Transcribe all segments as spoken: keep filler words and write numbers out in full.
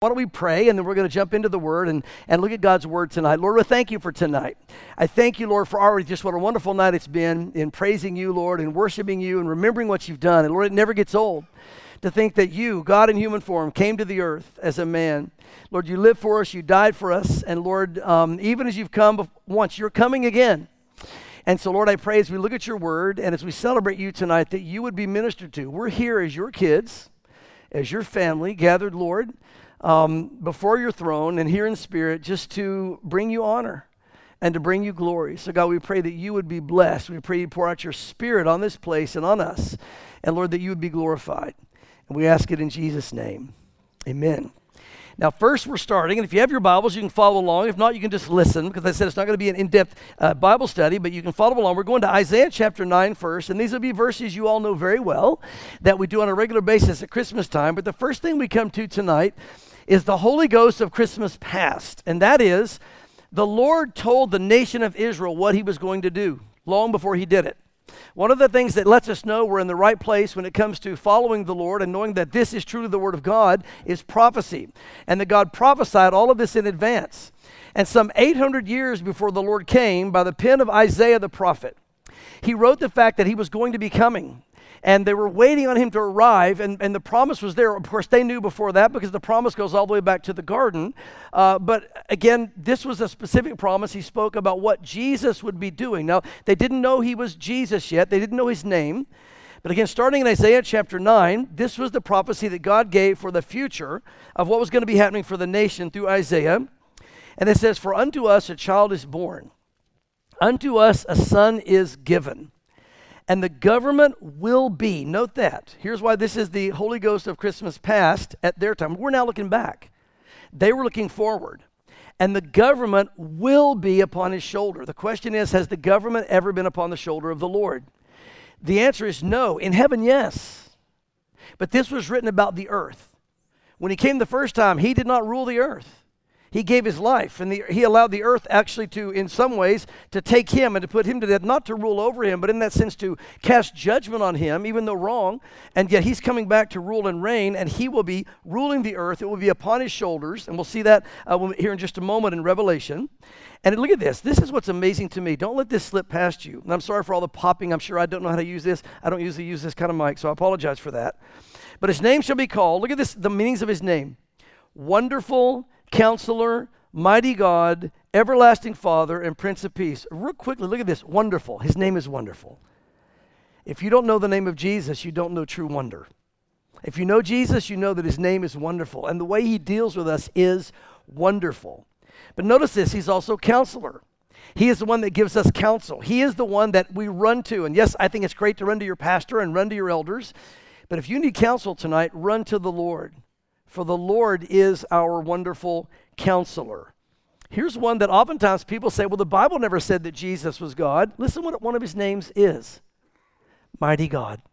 Why don't we pray, and then we're going to jump into the Word and, and look at God's Word tonight. Lord, we thank you for tonight. I thank you, Lord, for already just what a wonderful night it's been in praising you, Lord, and worshiping you and remembering what you've done. And Lord, it never gets old to think that you, God in human form, came to the earth as a man. Lord, you lived for us, you died for us, and Lord, um, even as you've come once, you're coming again. And so, Lord, I pray as we look at your Word and as we celebrate you tonight that you would be ministered to. We're here as your kids, as your family, gathered, Lord, Um, before your throne and here in spirit, just to bring you honor and to bring you glory. So God, we pray that you would be blessed. We pray you pour out your Spirit on this place and on us. And Lord, that you would be glorified. And we ask it in Jesus' name. Amen. Now, first we're starting, and if you have your Bibles, you can follow along. If not, you can just listen, because I said it's not going to be an in-depth uh, Bible study, but you can follow along. We're going to Isaiah chapter nine first, and these will be verses you all know very well that we do on a regular basis at Christmas time. But the first thing we come to tonight is the Holy Ghost of Christmas past, and that is the Lord told the nation of Israel what he was going to do long before he did it. One of the things that lets us know we're in the right place when it comes to following the Lord and knowing that this is truly the Word of God is prophecy, and that God prophesied all of this in advance. And some eight hundred years before the Lord came, by the pen of Isaiah the prophet, he wrote the fact that he was going to be coming. And they were waiting on him to arrive, and, and the promise was there. Of course, they knew before that because the promise goes all the way back to the garden. Uh, but again, this was a specific promise. He spoke about what Jesus would be doing. Now, they didn't know he was Jesus yet. They didn't know his name. But again, starting in Isaiah chapter nine, this was the prophecy that God gave for the future of what was going to be happening for the nation through Isaiah. And it says, "For unto us a child is born, unto us a son is given. And the government will be," note that. Here's why this is the Holy Ghost of Christmas past at their time. We're now looking back. They were looking forward. "And the government will be upon his shoulder." The question is, has the government ever been upon the shoulder of the Lord? The answer is no. In heaven, yes. But this was written about the earth. When he came the first time, he did not rule the earth. He gave his life, and the, he allowed the earth actually to, in some ways, to take him and to put him to death, not to rule over him, but in that sense to cast judgment on him, even though wrong. And yet he's coming back to rule and reign, and he will be ruling the earth. It will be upon his shoulders, and we'll see that uh, here in just a moment in Revelation. And look at this. This is what's amazing to me. Don't let this slip past you. And I'm sorry for all the popping. I'm sure I don't know how to use this. I don't usually use this kind of mic, so I apologize for that. But his name shall be called, look at this, the meanings of his name: Wonderful Counselor, Mighty God, Everlasting Father, and Prince of Peace. Real quickly, look at this. Wonderful. His name is Wonderful. If you don't know the name of Jesus, you don't know true wonder. If you know Jesus, you know that his name is wonderful, and the way he deals with us is wonderful. But notice this, he's also Counselor. He is the one that gives us counsel. He is the one that we run to. And yes, I think it's great to run to your pastor and run to your elders, but if you need counsel tonight, run to the Lord. For the Lord is our wonderful Counselor. Here's one that oftentimes people say, well, the Bible never said that Jesus was God. Listen what one of his names is. Mighty God.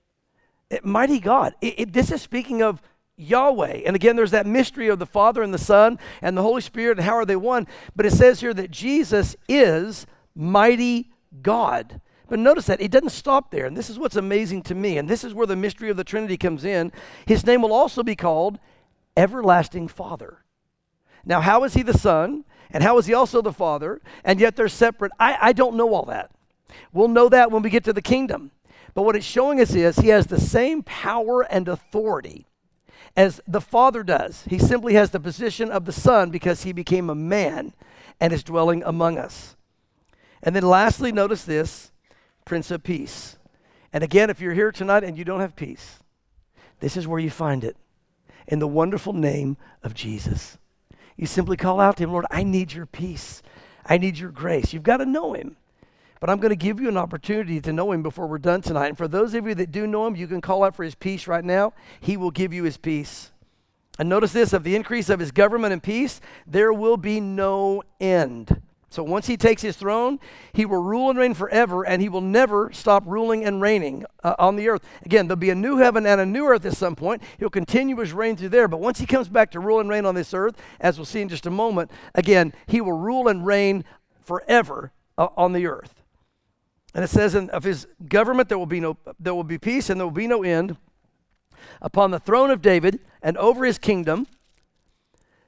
It, mighty God. It, it, this is speaking of Yahweh. And again, there's that mystery of the Father and the Son and the Holy Spirit and how are they one. But it says here that Jesus is mighty God. But notice that it doesn't stop there, and this is what's amazing to me, and this is where the mystery of the Trinity comes in. His name will also be called Everlasting Father. Now, how is he the Son, and how is he also the Father, and yet they're separate? I, I don't know all that. We'll know that when we get to the kingdom. But what it's showing us is he has the same power and authority as the Father does. He simply has the position of the Son because he became a man and is dwelling among us. And then lastly, notice this. Prince of Peace. And again, if you're here tonight and you don't have peace, this is where you find it, in the wonderful name of Jesus. You simply call out to him, Lord, I need your peace. I need your grace. You've got to know him. But I'm going to give you an opportunity to know him before we're done tonight. And for those of you that do know him, you can call out for his peace right now. He will give you his peace. And notice this, of the increase of his government and peace, there will be no end. So once he takes his throne, he will rule and reign forever, and he will never stop ruling and reigning uh, on the earth. Again, there'll be a new heaven and a new earth at some point. He'll continue his reign through there, but once he comes back to rule and reign on this earth, as we'll see in just a moment, again, he will rule and reign forever uh, on the earth. And it says in, of his government there will be no there will be peace and there will be no end upon the throne of David and over his kingdom,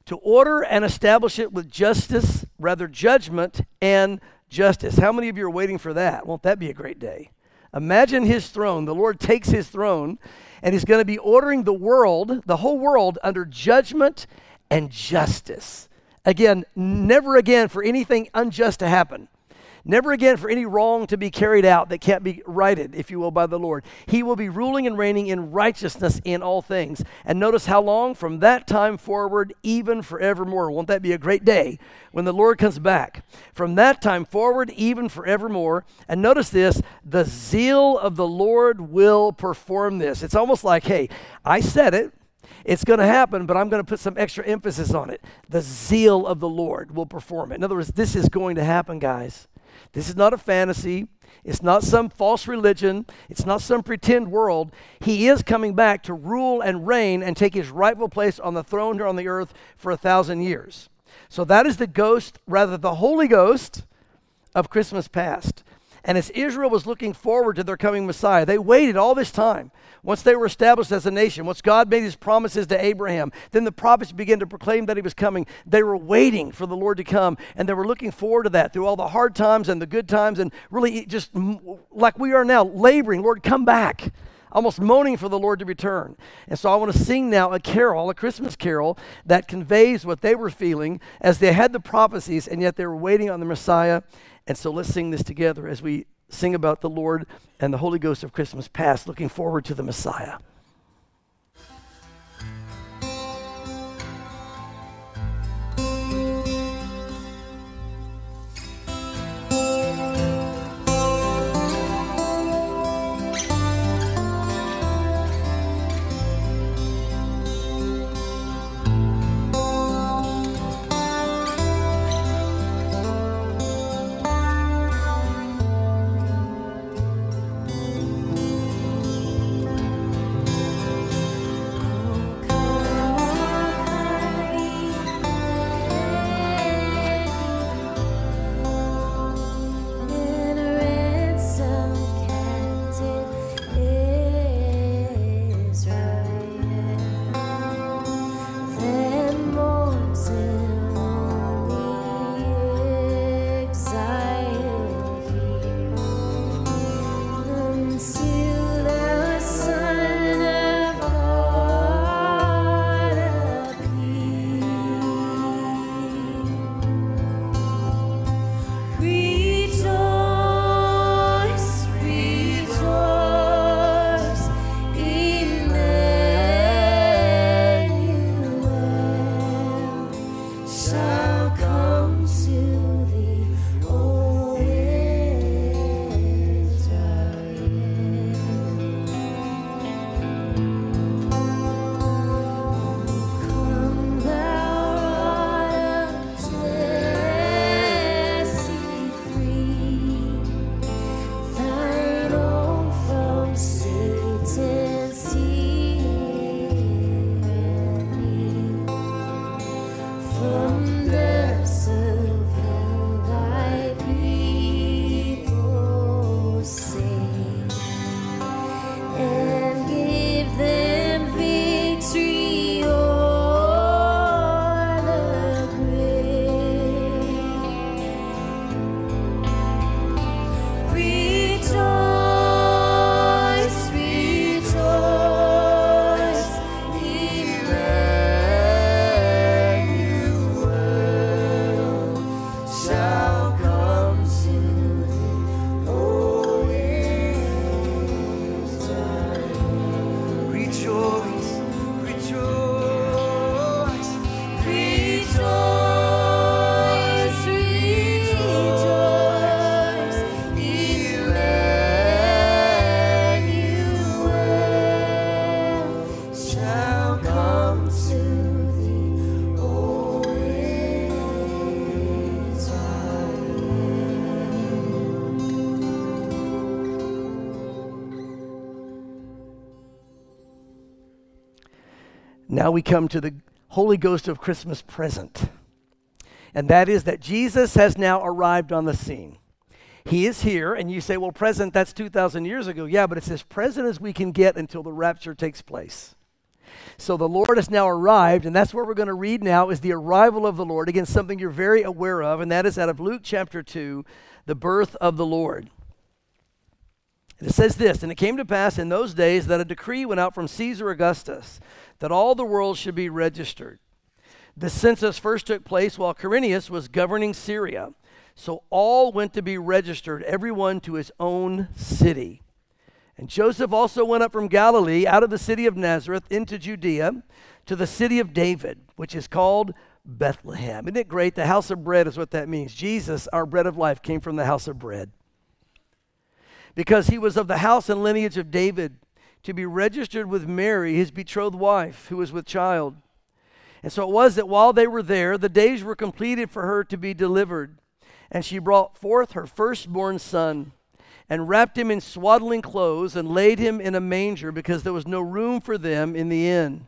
to order and establish it with justice, rather judgment and justice. How many of you are waiting for that? Won't that be a great day? Imagine his throne. The Lord takes his throne, and he's going to be ordering the world, the whole world, under judgment and justice. Again, never again for anything unjust to happen. Never again for any wrong to be carried out that can't be righted, if you will, by the Lord. He will be ruling and reigning in righteousness in all things. And notice how long? From that time forward, even forevermore. Won't that be a great day when the Lord comes back? From that time forward, even forevermore. And notice this, the zeal of the Lord will perform this. It's almost like, hey, I said it. It's going to happen, but I'm going to put some extra emphasis on it. The zeal of the Lord will perform it. In other words, this is going to happen, guys. This is not a fantasy. It's not some false religion. It's not some pretend world. He is coming back to rule and reign and take his rightful place on the throne here on the earth for a thousand years. So that is the ghost, rather the Holy Ghost of Christmas past. And as Israel was looking forward to their coming Messiah, they waited all this time. Once they were established as a nation, once God made his promises to Abraham, then the prophets began to proclaim that he was coming. They were waiting for the Lord to come, and they were looking forward to that through all the hard times and the good times, and really just like we are now, laboring, Lord, come back, almost moaning for the Lord to return. And so I want to sing now a carol, a Christmas carol, that conveys what they were feeling as they had the prophecies, and yet they were waiting on the Messiah. And so let's sing this together as we sing about the Lord and the Holy Ghost of Christmas past, looking forward to the Messiah. Now we come to the Holy Ghost of Christmas present. And that is that Jesus has now arrived on the scene. He is here, and you say, well, present, that's two thousand years ago. Yeah, but it's as present as we can get until the rapture takes place. So the Lord has now arrived, and that's what we're going to read now is the arrival of the Lord. Again, something you're very aware of, and that is out of Luke chapter two, the birth of the Lord. And it says this, and it came to pass in those days that a decree went out from Caesar Augustus that all the world should be registered. The census first took place while Quirinius was governing Syria. So all went to be registered, everyone to his own city. And Joseph also went up from Galilee out of the city of Nazareth into Judea to the city of David, which is called Bethlehem. Isn't it great? The house of bread is what that means. Jesus, our bread of life, came from the house of bread. Because he was of the house and lineage of David, to be registered with Mary, his betrothed wife, who was with child. And so it was that while they were there, the days were completed for her to be delivered. And she brought forth her firstborn son, and wrapped him in swaddling clothes, and laid him in a manger, because there was no room for them in the inn.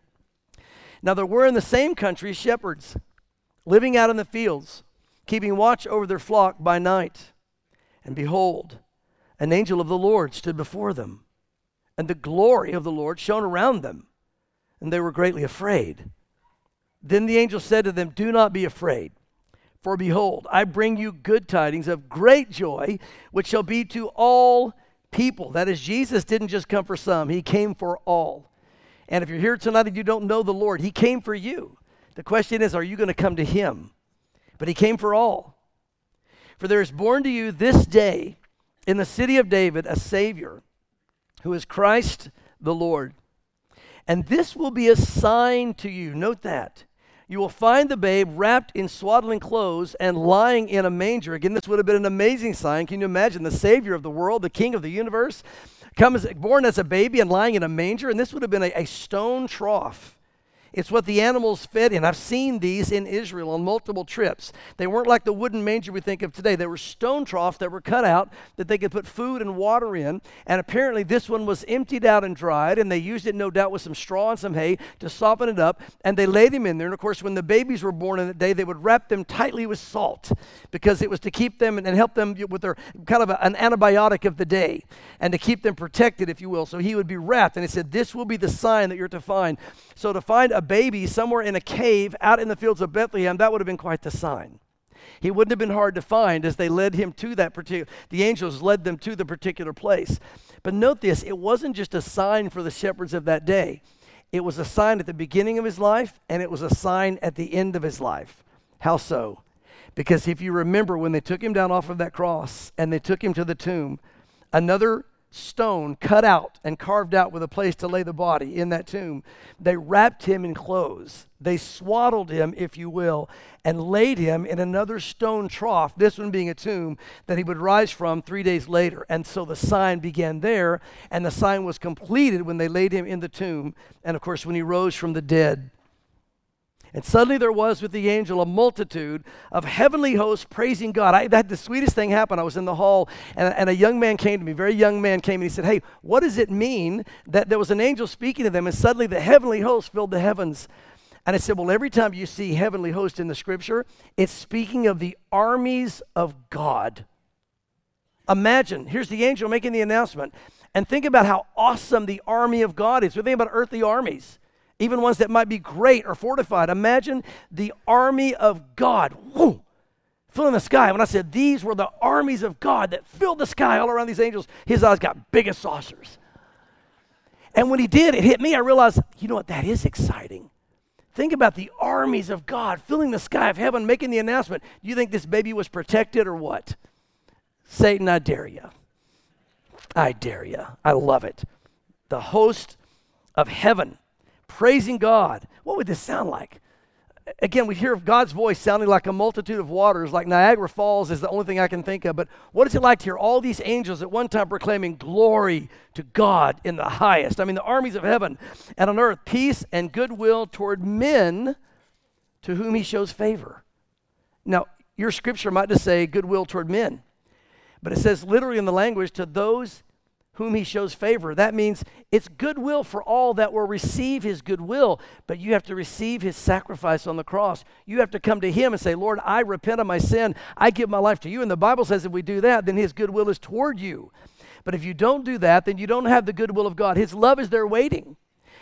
Now there were in the same country shepherds, living out in the fields, keeping watch over their flock by night. And behold, an angel of the Lord stood before them, and the glory of the Lord shone around them, and they were greatly afraid. Then the angel said to them, "Do not be afraid. For behold, I bring you good tidings of great joy, which shall be to all people." That is, Jesus didn't just come for some, he came for all. And if you're here tonight and you don't know the Lord, he came for you. The question is, are you going to come to him? But he came for all. For there is born to you this day in the city of David a Savior, who is Christ the Lord. And this will be a sign to you. Note that. You will find the babe wrapped in swaddling clothes and lying in a manger. Again, this would have been an amazing sign. Can you imagine the Savior of the world, the King of the universe, comes born as a baby and lying in a manger? And this would have been a, a stone trough. It's what the animals fed in. I've seen these in Israel on multiple trips. They weren't like the wooden manger we think of today. They were stone troughs that were cut out that they could put food and water in. And apparently this one was emptied out and dried, and they used it no doubt with some straw and some hay to soften it up, and they laid them in there. And of course, when the babies were born in that day, they would wrap them tightly with salt because it was to keep them and, and help them with their kind of a, an antibiotic of the day and to keep them protected, if you will. So he would be wrapped, and he said, this will be the sign that you're to find. So to find a baby somewhere in a cave out in the fields of Bethlehem, that would have been quite the sign. He wouldn't have been hard to find as they led him to that particular, the angels led them to the particular place. But note this, it wasn't just a sign for the shepherds of that day. It was a sign at the beginning of his life, and it was a sign at the end of his life. How so? Because if you remember when they took him down off of that cross and they took him to the tomb, another stone cut out and carved out with a place to lay the body in that tomb. They wrapped him in clothes. They swaddled him, if you will, and laid him in another stone trough, this one being a tomb, that he would rise from three days later. And so the sign began there, and the sign was completed when they laid him in the tomb, and of course when he rose from the dead. And suddenly there was with the angel a multitude of heavenly hosts praising God. I had the sweetest thing happen. I was in the hall, and, and a young man came to me, a very young man came, and he said, hey, what does it mean that there was an angel speaking to them, and suddenly the heavenly hosts filled the heavens? And I said, well, every time you see heavenly hosts in the scripture, it's speaking of the armies of God. Imagine, here's the angel making the announcement, and think about how awesome the army of God is. We think about earthly armies, even ones that might be great or fortified. Imagine the army of God, whoo, filling the sky. When I said these were the armies of God that filled the sky all around these angels, his eyes got big as saucers. And when he did, it hit me. I realized, you know what, that is exciting. Think about the armies of God filling the sky of heaven, making the announcement. Do you think this baby was protected or what? Satan, I dare you. I dare you. I love it. The host of heaven praising God. What would this sound like? Again, we hear of God's voice sounding like a multitude of waters, like Niagara Falls is the only thing I can think of. But what is it like to hear all these angels at one time proclaiming glory to God in the highest? I mean, the armies of heaven and on earth, peace and goodwill toward men to whom he shows favor. Now, your scripture might just say goodwill toward men, but it says literally in the language, to those whom he shows favor. That means it's goodwill for all that will receive his goodwill, but you have to receive his sacrifice on the cross. You have to come to him and say, Lord, I repent of my sin. I give my life to you. And the Bible says if we do that, then his goodwill is toward you. But if you don't do that, then you don't have the goodwill of God. His love is there waiting.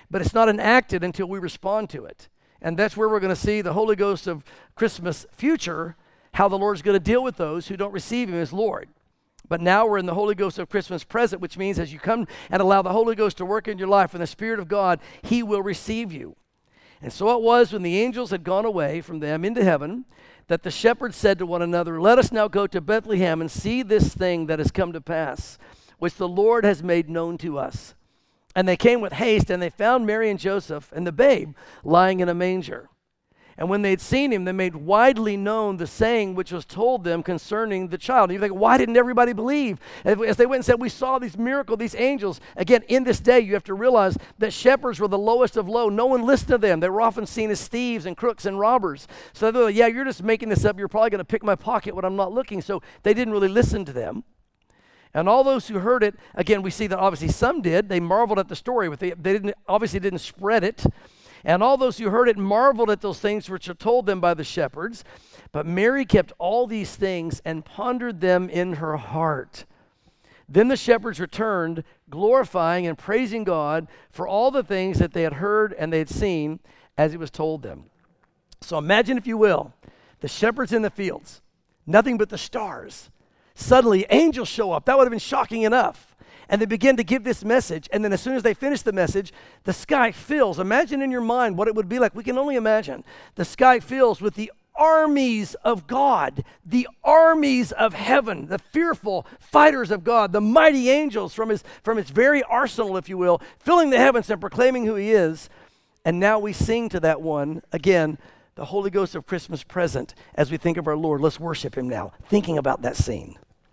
but it's not enacted until we respond to it. And that's where we're going to see the Holy Ghost of Christmas future, how the Lord's going to deal with those who don't receive him as Lord. But now we're in the Holy Ghost of Christmas present, which means as you come and allow the Holy Ghost to work in your life and the Spirit of God, he will receive you. And so it was when the angels had gone away from them into heaven that the shepherds said to one another, let us now go to Bethlehem and see this thing that has come to pass, which the Lord has made known to us. And they came with haste, and they found Mary and Joseph and the babe lying in a manger. And when they had seen him, they made widely known the saying which was told them concerning the child. And you think, why didn't everybody believe? As they went and said, we saw these miracles, these angels. Again, in this day, you have to realize that shepherds were the lowest of low. No one listened to them. They were often seen as thieves and crooks and robbers. So they're like, yeah, you're just making this up. You're probably going to pick my pocket when I'm not looking. So they didn't really listen to them. And all those who heard it, again, we see that obviously some did. They marveled at the story, but they, they didn't obviously didn't spread it. And all those who heard it marveled at those things which were told them by the shepherds. But Mary kept all these things and pondered them in her heart. Then the shepherds returned, glorifying and praising God for all the things that they had heard and they had seen as it was told them. So imagine, if you will, the shepherds in the fields, nothing but the stars. Suddenly, angels show up. That would have been shocking enough. And they begin to give this message. And then as soon as they finish the message, the sky fills. Imagine in your mind what it would be like. We can only imagine. The sky fills with the armies of God, the armies of heaven, the fearful fighters of God, the mighty angels from his, from his very arsenal, if you will, filling the heavens and proclaiming who he is. And now we sing to that one, again, the Holy Ghost of Christmas present as we think of our Lord. Let's worship him now, thinking about that scene.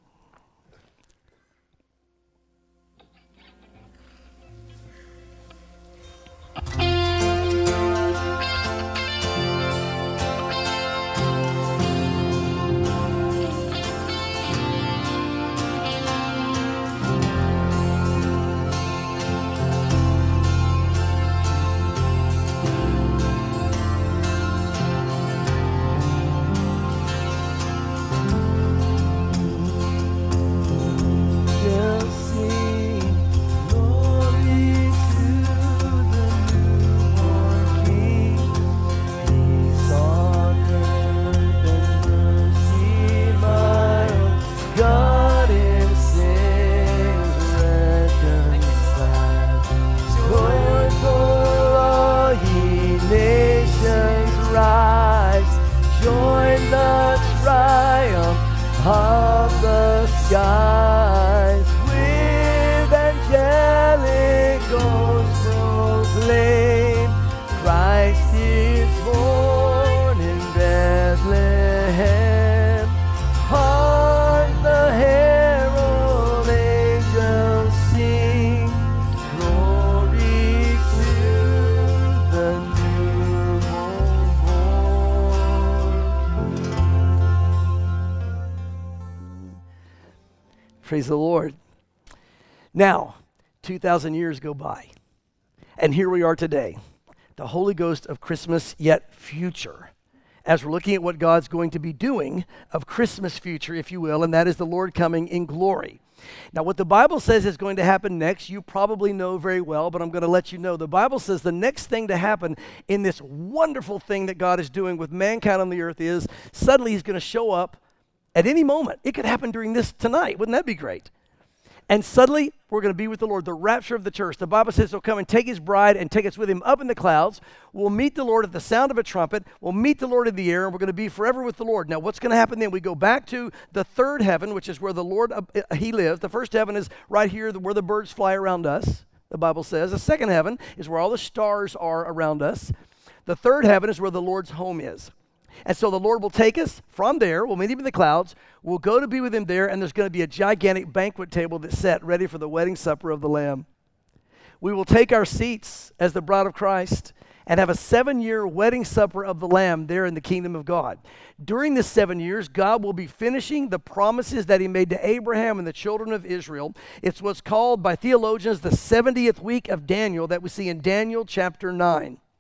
Praise the Lord. Now, two thousand years go by, and here we are today, the Holy Ghost of Christmas yet future, as we're looking at what God's going to be doing of Christmas future, if you will, and that is the Lord coming in glory. Now, what the Bible says is going to happen next, you probably know very well, but I'm going to let you know. The Bible says the next thing to happen in this wonderful thing that God is doing with mankind on the earth is suddenly he's going to show up at any moment. It could happen during this tonight. Wouldn't that be great? And suddenly, we're going to be with the Lord, the rapture of the church. The Bible says he'll come and take his bride and take us with him up in the clouds. We'll meet the Lord at the sound of a trumpet. We'll meet the Lord in the air, and we're going to be forever with the Lord. Now, what's going to happen then? We go back to the third heaven, which is where the Lord, uh, he lives. The first heaven is right here where the birds fly around us, the Bible says. The second heaven is where all the stars are around us. The third heaven is where the Lord's home is. And so the Lord will take us from there. We'll meet him in the clouds. We'll go to be with him there, and there's going to be a gigantic banquet table that's set ready for the wedding supper of the Lamb. We will take our seats as the bride of Christ and have a seven-year wedding supper of the Lamb there in the kingdom of God. During this seven years, God will be finishing the promises that he made to Abraham and the children of Israel. It's what's called by theologians the seventieth week of Daniel that we see in Daniel chapter nine.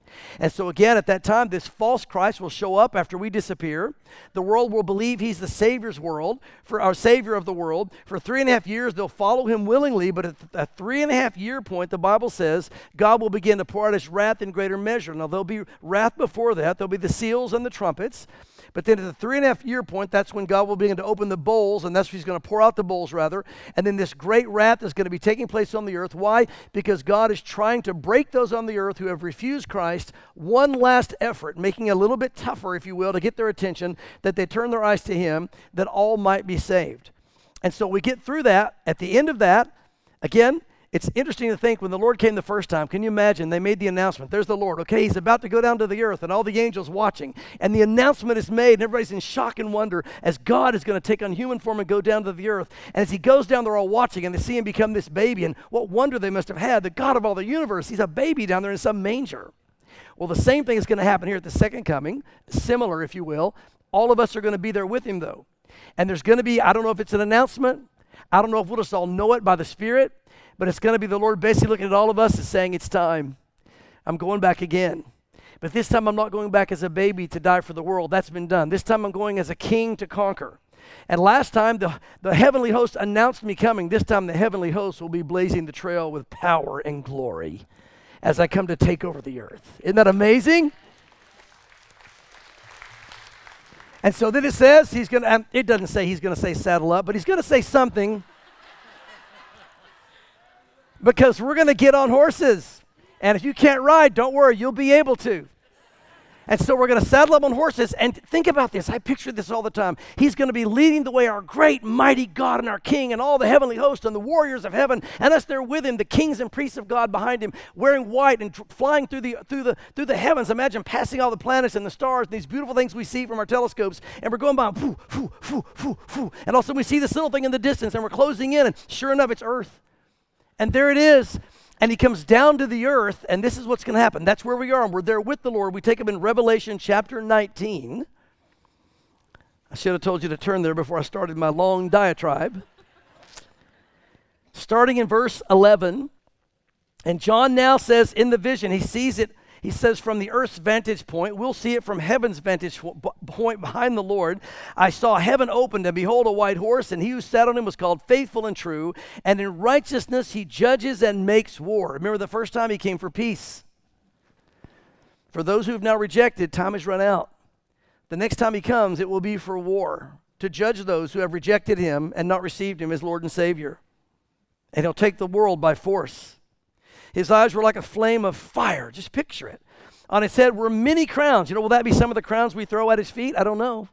And so again, at that time, this false Christ will show up after we disappear. The world will believe he's the Savior's world, for our Savior of the world. For three and a half years, they'll follow him willingly, but at a three and a half year point, the Bible says, God will begin to pour out his wrath in greater measure. Now, there'll be wrath before that. There'll be the seals and the trumpets. But then at the three and a half year point, that's when God will begin to open the bowls, and that's when he's going to pour out the bowls, rather. And then this great wrath is going to be taking place on the earth. Why? Because God is trying to break those on the earth who have refused Christ. One last effort, making it a little bit tougher, if you will, to get their attention, that they turn their eyes to him, that all might be saved. And so we get through that. At the end of that, again, it's interesting to think when the Lord came the first time, can you imagine? They made the announcement. There's the Lord. Okay, he's about to go down to the earth and all the angels watching. And the announcement is made and everybody's in shock and wonder as God is going to take on human form and go down to the earth. And as he goes down, they're all watching and they see him become this baby. And what wonder they must have had. The God of all the universe, he's a baby down there in some manger. Well, the same thing is going to happen here at the second coming. Similar, if you will. All of us are going to be there with him, though. And there's going to be, I don't know if it's an announcement. I don't know if we'll just all know it by the Spirit. But it's going to be the Lord basically looking at all of us and saying, it's time. I'm going back again. But this time I'm not going back as a baby to die for the world. That's been done. This time I'm going as a king to conquer. And last time the, the heavenly host announced me coming. This time the heavenly host will be blazing the trail with power and glory as I come to take over the earth. Isn't that amazing? And so then it says he's going to, it doesn't say he's going to say saddle up, but he's going to say something. Because we're going to get on horses. And if you can't ride, don't worry, you'll be able to. And so we're going to saddle up on horses. And think about this. I picture this all the time. He's going to be leading the way, our great, mighty God and our King and all the heavenly host and the warriors of heaven. And us there with him, the kings and priests of God behind him, wearing white and tr- flying through the, through, the, through the heavens. Imagine passing all the planets and the stars and these beautiful things we see from our telescopes. And we're going by, foo, foo, foo, foo, foo. And all of a sudden we see this little thing in the distance and we're closing in. And sure enough, it's Earth. And there it is. And he comes down to the earth, and this is what's going to happen. That's where we are, and we're there with the Lord. We take him in Revelation chapter nineteen. I should have told you to turn there before I started my long diatribe. Starting in verse eleven, and John now says in the vision, he sees it, he says from the earth's vantage point, we'll see it from heaven's vantage point behind the Lord. I saw heaven opened, and behold, a white horse, and he who sat on him was called Faithful and True, and in righteousness he judges and makes war. Remember the first time he came for peace. For those who have now rejected, time has run out. The next time he comes, it will be for war, to judge those who have rejected him and not received him as Lord and Savior. And he'll take the world by force. His eyes were like a flame of fire. Just picture it. On his head were many crowns. You know, will that be some of the crowns we throw at his feet? I don't know.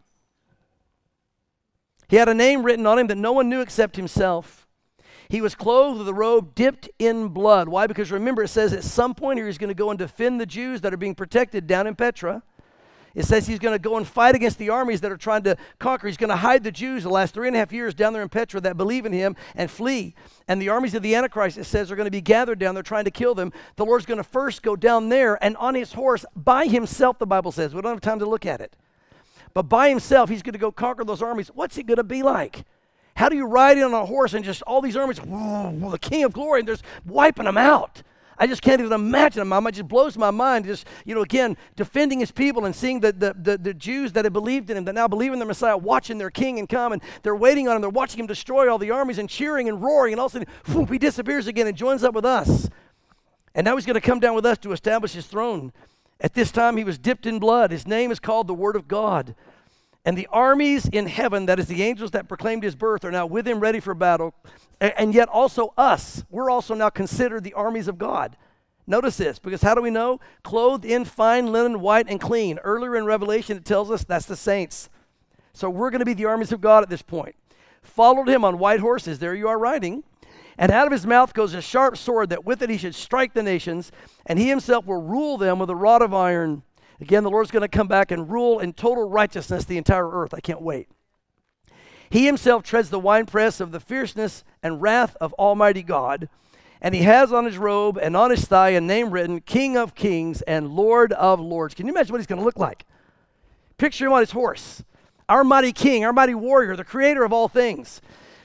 He had a name written on him that no one knew except himself. He was clothed with a robe dipped in blood. Why? Because remember, it says at some point here he's going to go and defend the Jews that are being protected down in Petra. It says he's going to go and fight against the armies that are trying to conquer. He's going to hide the Jews the last three and a half years down there in Petra that believe in him and flee. And the armies of the Antichrist, it says, are going to be gathered down there trying to kill them. The Lord's going to first go down there and on his horse by himself, the Bible says. We don't have time to look at it. But by himself, he's going to go conquer those armies. What's it going to be like? How do you ride in on a horse and just all these armies, whoa, the King of Glory, and there's wiping them out? I just can't even imagine him. It just blows my mind. Just, you know, again, defending his people and seeing the, the, the, the Jews that had believed in him, that now believe in the Messiah, watching their king and come, and they're waiting on him. They're watching him destroy all the armies and cheering and roaring, and all of a sudden, whoop, he disappears again and joins up with us. And now he's going to come down with us to establish his throne. At this time, he was dipped in blood. His name is called the Word of God. And the armies in heaven, that is the angels that proclaimed his birth, are now with him ready for battle. And yet also us, we're also now considered the armies of God. Notice this, because how do we know? Clothed in fine linen, white and clean. Earlier in Revelation, it tells us that's the saints. So we're going to be the armies of God at this point. Followed him on white horses. There you are riding. And out of his mouth goes a sharp sword, that with it he should strike the nations, and he himself will rule them with a rod of iron. Again, the Lord's going to come back and rule in total righteousness the entire earth. I can't wait. He himself treads the winepress of the fierceness and wrath of Almighty God. And he has on his robe and on his thigh a name written, King of Kings and Lord of Lords. Can you imagine what he's going to look like? Picture him on his horse. Our mighty king, our mighty warrior, the creator of all things.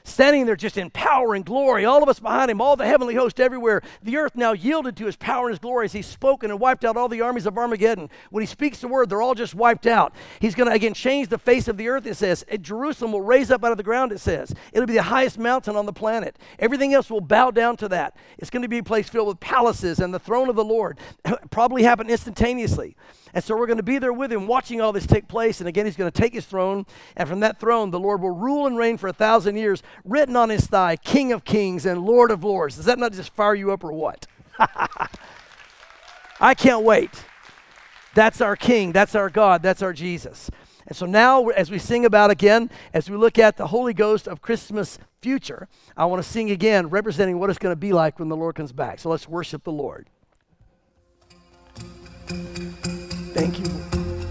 standing there just in power and glory, all of us behind him, all the heavenly host everywhere. The earth now yielded to his power and his glory as he's spoken and wiped out all the armies of Armageddon. When he speaks the word, they're all just wiped out. He's going to again change the face of the earth, it says. Jerusalem will raise up out of the ground, it says. It'll be the highest mountain on the planet. Everything else will bow down to that. It's going to be a place filled with palaces and the throne of the Lord. Probably happen instantaneously. And so we're going to be there with him watching all this take place. And again, he's going to take his throne. And from that throne, the Lord will rule and reign for a thousand years, written on his thigh, King of kings and Lord of lords. Does that not just fire you up or what? I can't wait. That's our King. That's our God. That's our Jesus. And so now, as we sing about again, as we look at the Holy Ghost of Christmas future, I want to sing again, representing what it's going to be like when the Lord comes back. So let's worship the Lord. Thank you, Lord.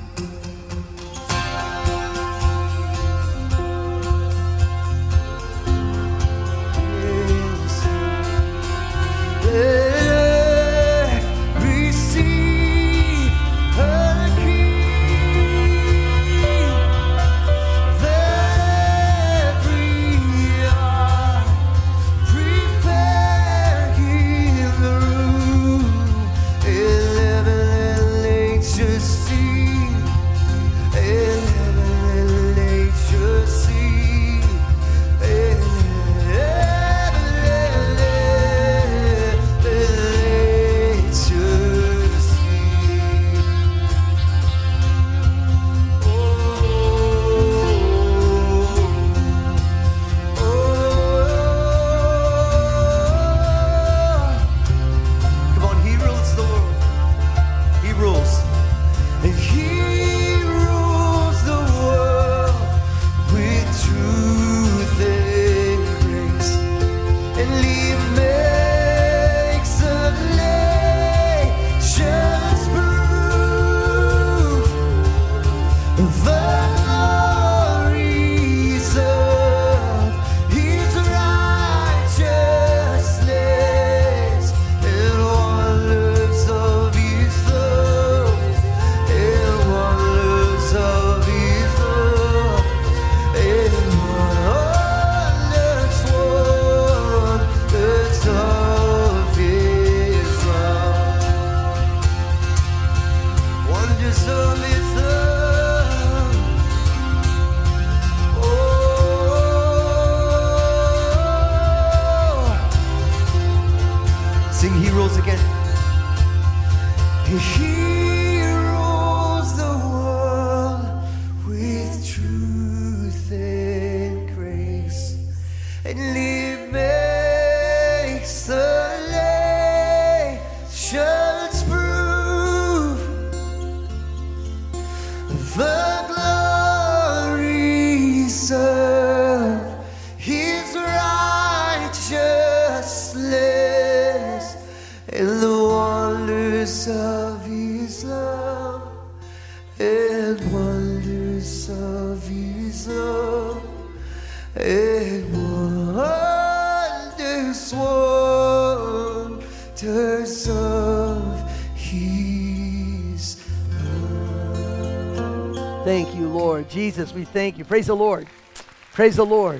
Thank you, Lord. Jesus, we thank you. Praise the Lord. Praise the Lord.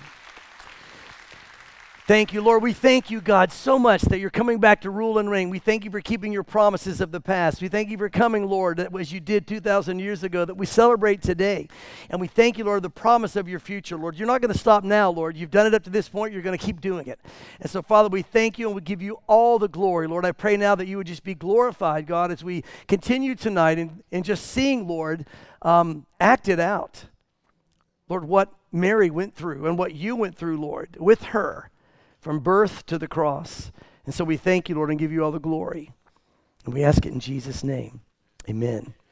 Thank you, Lord. We thank you, God, so much that you're coming back to rule and reign. We thank you for keeping your promises of the past. We thank you for coming, Lord, that as you did two thousand years ago, that we celebrate today. And we thank you, Lord, the promise of your future, Lord. You're not going to stop now, Lord. You've done it up to this point. You're going to keep doing it. And so, Father, we thank you and we give you all the glory. Lord, I pray now that you would just be glorified, God, as we continue tonight and, and just seeing, Lord, um, acted out. Lord, what Mary went through and what you went through, Lord, with her. From birth to the cross. And so we thank you, Lord, and give you all the glory. And we ask it in Jesus' name. Amen.